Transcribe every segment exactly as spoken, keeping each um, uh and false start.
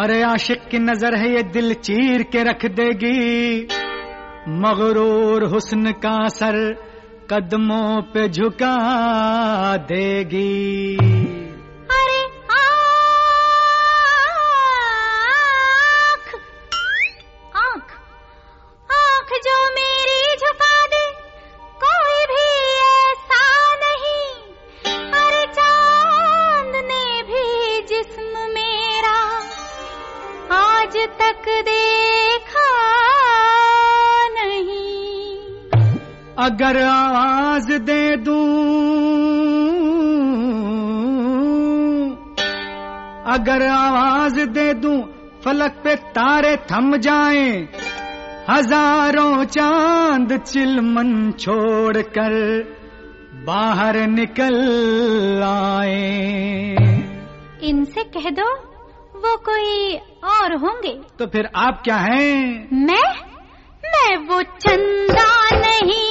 अरे आशिक की नजर है ये दिल चीर के रख देगी, मगरूर हुस्न का सर कदमों पे झुका देगी। अरे आँख आँख आँख जो मेरी झुका दे कोई भी ऐसा नहीं। अरे चांद ने भी जिस्म मेरा आज तक देखा नहीं। अगर आवाज दे दूं, अगर आवाज दे दूं फलक पे तारे थम जाएं, हजारों चांद चिलमन छोड़कर बाहर निकल आए। इनसे कह दो वो कोई और होंगे। तो फिर आप क्या हैं? मैं मैं वो चंदा नहीं,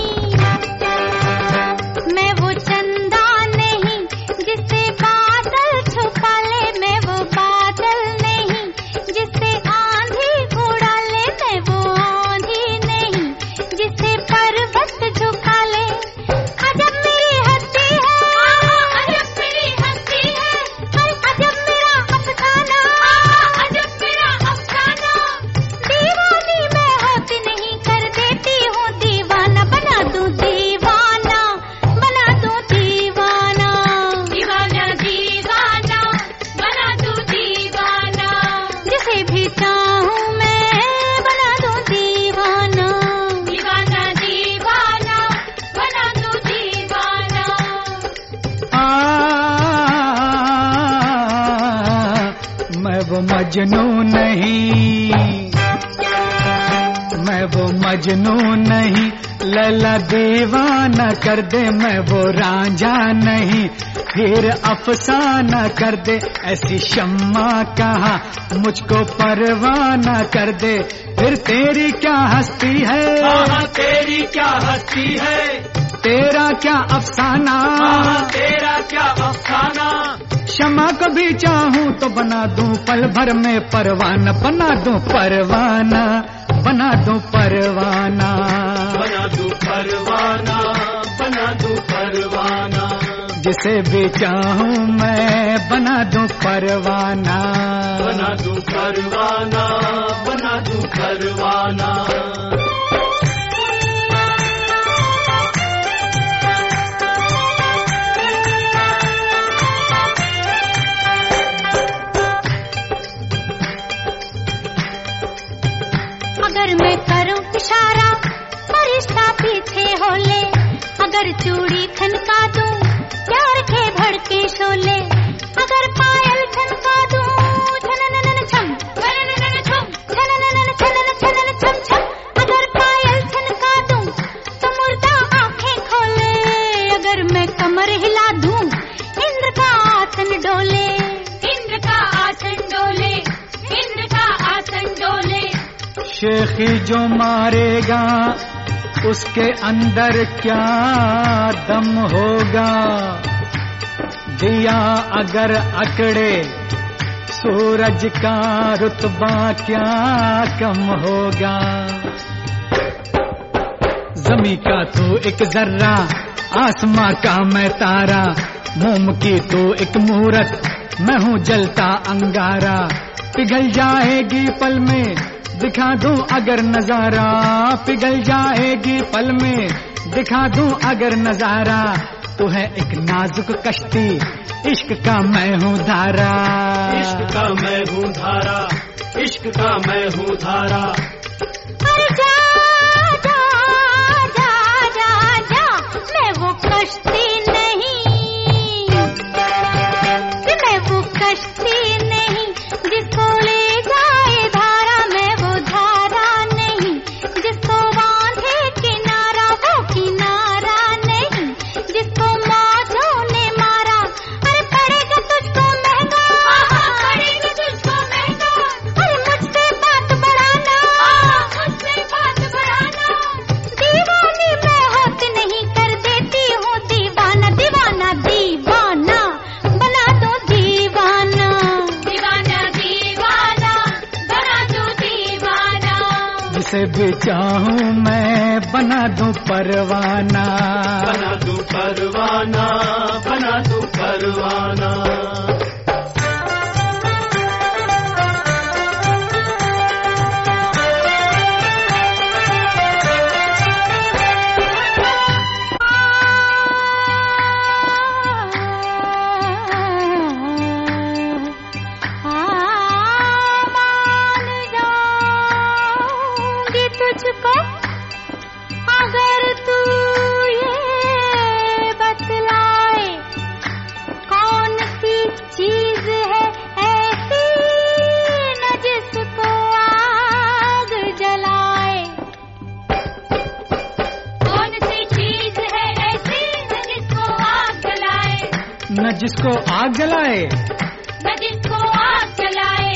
मैं वो चंदा नहीं जिसे बादल छुपा ले, मैं वो बादल नहीं जिसे आंधी उड़ा ले, मैं वो आंधी नहीं जिसे पर्वत झुका ले। अजब मेरी हस्ती है, अजब मेरी हस्ती है, अजब मेरा अफसाना, अजब मेरा अफसाना। दीवानी मैं होती नहीं, कर देती हूँ दीवाना, बना दूँ दीवाना, बना दूँ दीवाना, दीवाना दीवाना, बना दूँ दीवाना। जिसे भी चाहूँ मैं बना दूँ दीवाना, दीवाना दीवाना, बना दूँ दीवाना। आ, मैं वो मजनू नहीं, मैं वो मजनू नहीं, लैला दीवाना कर दे। मैं वो रांझा नहीं, फिर अफसाना कर दे। ऐसी शम्मा कहा मुझको परवाना कर दे। फिर तेरी क्या हस्ती है, हाँ तेरी क्या हस्ती है, तेरा क्या अफसाना, हाँ तेरा क्या अफसाना। शमा को भी चाहूं तो बना दूं पल भर में परवाना, बना दूं परवाना, बना दूं परवाना, बना दूं परवाना, बना दूं परवाना। जिसे भी चाहूं मैं बना दूं परवाना, बना दूं परवाना, बना दूं परवाना। अगर मैं करूं इशारा फरिश्ता पीछे हो ले, अगर चूड़ी खनका दूं प्यार के भड़के शोले, अगर पायल खनका दूं छनननन छम छनननन छम छनननन छनन छनन छम छम, अगर पायल खनका दूं तो मुर्दा आंखें खोले, अगर मैं कमर हिला दूं इंद्र का आसन डोले, इंद्र का आसन डोले, इंद्र का आसन डोले। शेखी जो मारेगा उसके अंदर क्या दम होगा, दिया अगर अकड़े सूरज का रुतबा क्या कम होगा। जमी का तू एक जर्रा, आसमां का मैं तारा, मोम की तू एक मूरत, मैं हूँ जलता अंगारा। पिघल जाएगी पल में दिखा दूं अगर नजारा, पिघल जाएगी पल में दिखा दूं अगर नजारा। तू है एक नाजुक कश्ती, इश्क का मैं हूँ धारा, इश्क का मैं हूँ धारा, इश्क का मैं हूँ धारा। अरे जा जा जा जा जा, मैं वो कश्ती नहीं, मैं वो कश्ती नहीं जिसको ले जाए धारा, मैं वो धारा नहीं जिसको बांधे किनारा, वो किनारा नहीं जिसको मौजों ने मारा। अरे पड़ेगा तुझको महंगा, पड़ेगा तुझको महंगा, अरे मुझसे बात बढ़ाना, मुझसे बात जिसे भी चाहूं मैं बना दूं परवाना, बना दूं परवाना, बना दूं परवाना। तुझको अगर तू ये बतलाए कौन सी चीज है ऐसी न जिसको आग जलाए, कौन सी चीज है ऐसी न जिसको आग जलाए, न जिसको आग जलाए, न जिसको आग जलाए।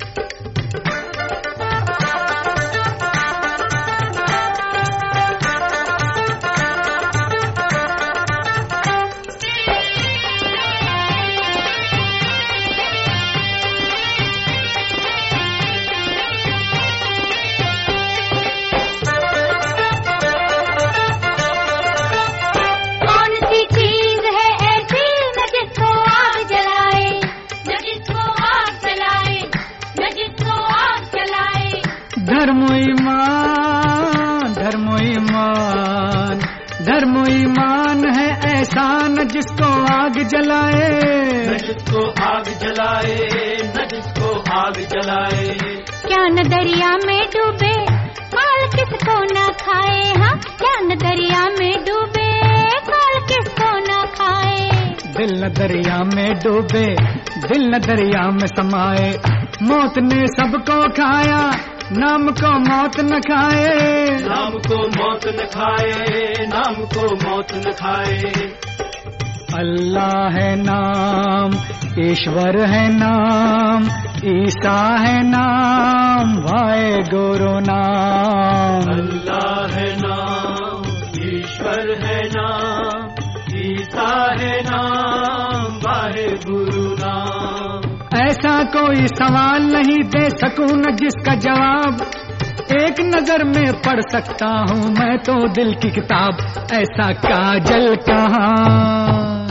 धर्म ईमान, धर्म ईमान, धर्म ईमान है ऐसा न जिसको आग जलाए, न जिसको आग जलाए, न जिसको आग जलाए। क्या न दरिया में डूबे काल किसको न खाए, हाँ क्या न दरिया में डूबे काल किसको न खाए। दिल न दरिया में डूबे, दिल न दरिया में समाए, मौत ने सबको खाया नाम को मौत न खाए, नाम को मौत न खाए, नाम को मौत न खाए। अल्लाह है नाम, ईश्वर है नाम, ईसा है नाम, वाहे गुरु नाम। अल्लाह है नाम, ईश्वर है नाम, ईसा है नाम, वाहे गुरु नाम। ऐसा कोई सवाल नहीं दे सकूं न जिसका जवाब एक नजर में पढ़ सकता हूँ मैं तो दिल की किताब। ऐसा काजल कहाँ,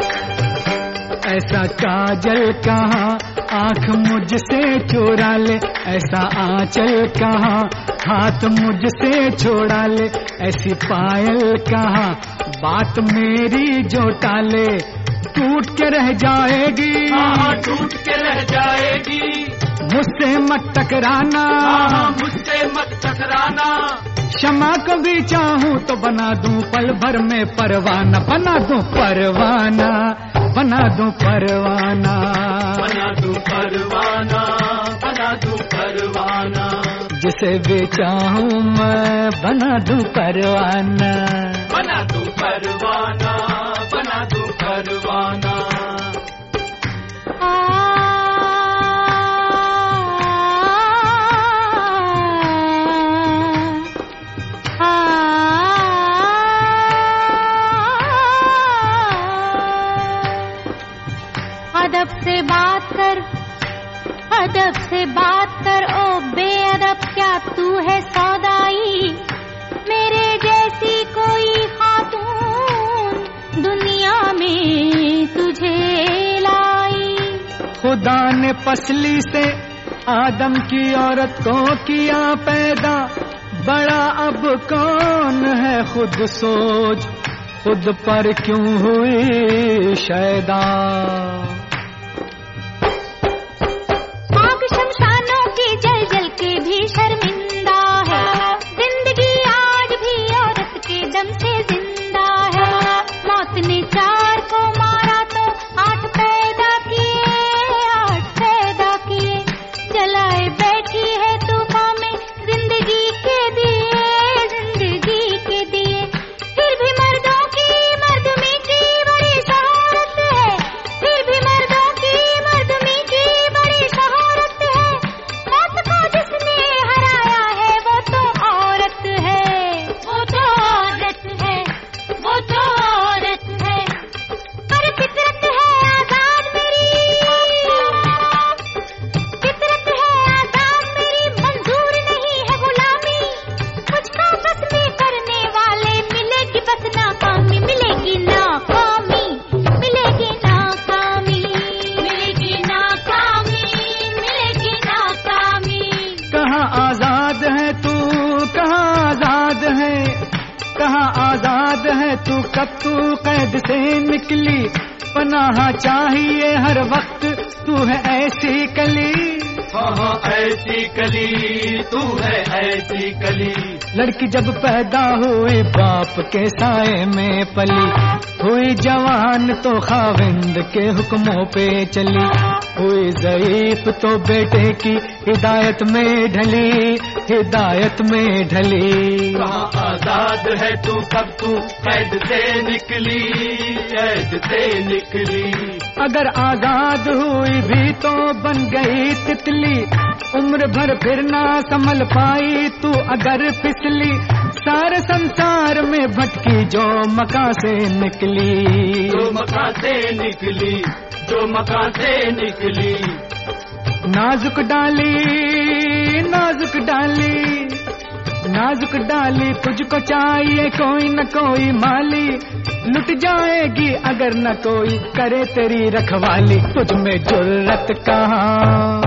ऐसा काजल कहाँ आँख मुझसे चुरा ले, ऐसा आंचल कहाँ हाथ मुझसे छोड़ा ले, ऐसी पायल कहाँ बात मेरी जो टाले, टूट के रह जाएगी, हाँ टूट के रह जाएगी। मुझसे मत टकराना, हाँ मुझसे मत टकराना। क्षमा को भी चाहूँ तो बना दूं पल भर में परवाना, बना दूं परवाना, बना दूं परवाना, बना दूं परवाना, बना दूं परवाना। जिसे भी चाहूँ मैं बना दूं परवाना, बना दूं परवाना, बना दूं परवाना। अदब से बात कर, अदब से बात कर ओ बेअदब, क्या तू है सौदाई मेरे जैसी कोई खातून दुनिया में तुझे लाई। खुदा ने पसली से आदम की औरत को किया पैदा, बड़ा अब कौन है खुद सोच, खुद पर क्यों हुई शैदा। आग शमशानों की जल जल के भी शर्मिंदा है, जिंदगी आज भी औरत के दम से जिंदा है। मौत ने चार को मारा तो आठ पैदा किए, आठ पैदा किए, जलाए बैठी है तूफान में जिंदगी के दिए, जिंदगी के दिए। फिर भी मर्दों की मर्दमी की बड़ी शहारत है, फिर भी मर्दों की मर्दमी की बड़ी शहारत है। आजाद है तू, कहाँ आजाद है, कहाँ आजाद है तू, कब तू कैद से निकली। पनाह चाहिए हर वक्त, तू है ऐसी कली, हाँ हाँ ऐसी कली, तू है ऐसी कली। लड़की जब पैदा हुई बाप के साए में पली, हुई जवान तो खाविंद के हुक्मों पे चली, हुई ज़ईफ तो बेटे की हिदायत में ढली, हिदायत में ढली। कहाँ आजाद है तू, कब तू कैद से निकली, कैद से निकली। अगर आजाद हुई भी तो बन गई तितली, उम्र भर फिर ना संभल पाई तू अगर फिसली। सारे संसार में भटकी जो मकां से निकली, जो मकां से निकली, जो मकां से निकली। नाजुक डाली, नाजुक डाली, नाजुक डाली, तुझको चाहिए कोई न कोई माली, लुट जाएगी अगर न कोई करे तेरी रखवाली। तुझ में जुर्रत कहाँ,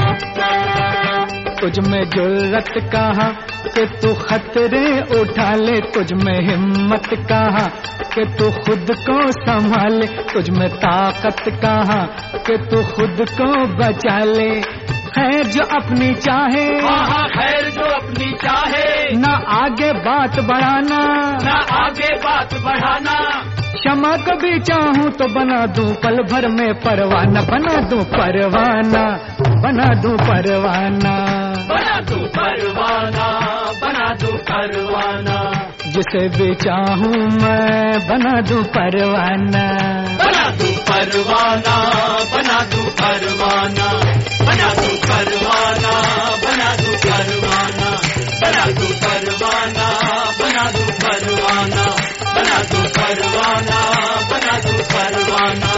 तुझ में जुर्रत कहाँ कि तू खतरे उठा ले, तुझ में हिम्मत कहाँ कि तू खुद को संभाले, तुझ में ताकत कहाँ कि तू खुद को बचा ले। खैर जो अपनी चाहे, हाँ खैर जो अपनी चाहे, ना आगे बात बढ़ाना, ना आगे बात बढ़ाना। क्षमा कभी चाहूँ तो बना दूं पल भर में परवाना, बना दूं परवाना, बना दूं परवाना, बना दूं परवाना, बना दूं परवाना। जिसे भी चाहूँ मैं बना दूं परवाना, बना दूं परवाना, बना दूं परवाना, बना दूं परवाना, बना दूं परवाना, बना दूं परवाना, बना दूं परवाना, बना दूं परवाना, बना दूं परवाना।